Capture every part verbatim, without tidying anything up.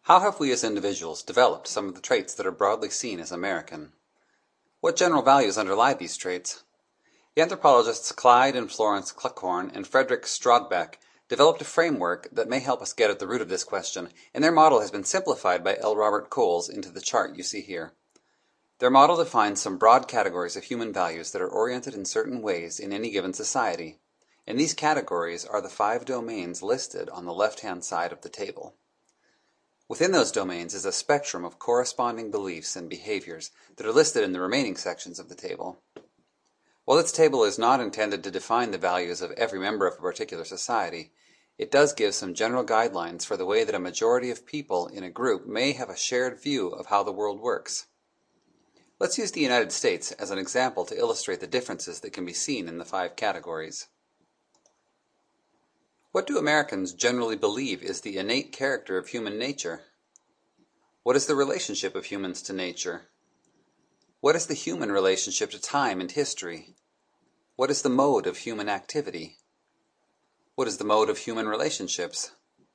How have we as individuals developed some of the traits that are broadly seen as American? What general values underlie these traits? The anthropologists Clyde and Florence Cluckhorn and Frederick Strodbeck developed a framework that may help us get at the root of this question, and their model has been simplified by L. Robert Coles into the chart you see here. Their model defines some broad categories of human values that are oriented in certain ways in any given society, and these categories are the five domains listed on the left-hand side of the table. Within those domains is a spectrum of corresponding beliefs and behaviors that are listed in the remaining sections of the table. While this table is not intended to define the values of every member of a particular society, it does give some general guidelines for the way that a majority of people in a group may have a shared view of how the world works. Let's use the United States as an example to illustrate the differences that can be seen in the five categories. What do Americans generally believe is the innate character of human nature? What is the relationship of humans to nature? What is the human relationship to time and history? What is the mode of human activity? What is the mode of human relationships?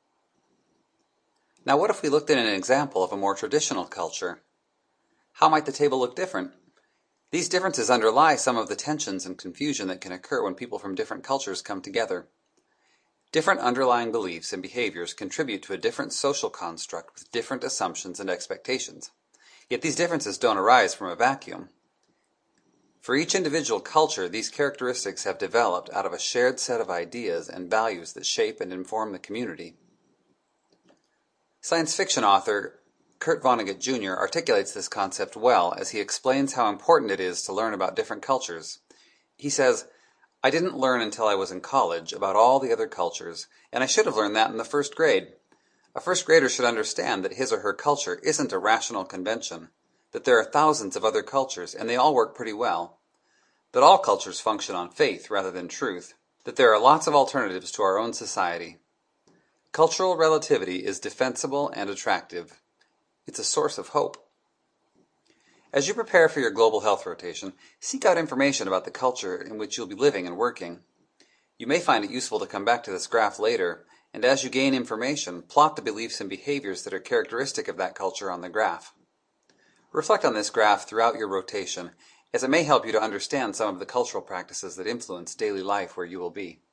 Now, what if we looked at an example of a more traditional culture? How might the table look different? These differences underlie some of the tensions and confusion that can occur when people from different cultures come together. Different underlying beliefs and behaviors contribute to a different social construct with different assumptions and expectations. Yet these differences don't arise from a vacuum. For each individual culture, these characteristics have developed out of a shared set of ideas and values that shape and inform the community. Science fiction author Kurt Vonnegut Junior articulates this concept well as he explains how important it is to learn about different cultures. He says, "I didn't learn until I was in college about all the other cultures, and I should have learned that in the first grade. A first grader should understand that his or her culture isn't a rational convention, that there are thousands of other cultures and they all work pretty well, that all cultures function on faith rather than truth, that there are lots of alternatives to our own society. Cultural relativity is defensible and attractive. It's a source of hope." As you prepare for your global health rotation, seek out information about the culture in which you'll be living and working. You may find it useful to come back to this graph later, and as you gain information, plot the beliefs and behaviors that are characteristic of that culture on the graph. Reflect on this graph throughout your rotation, as it may help you to understand some of the cultural practices that influence daily life where you will be.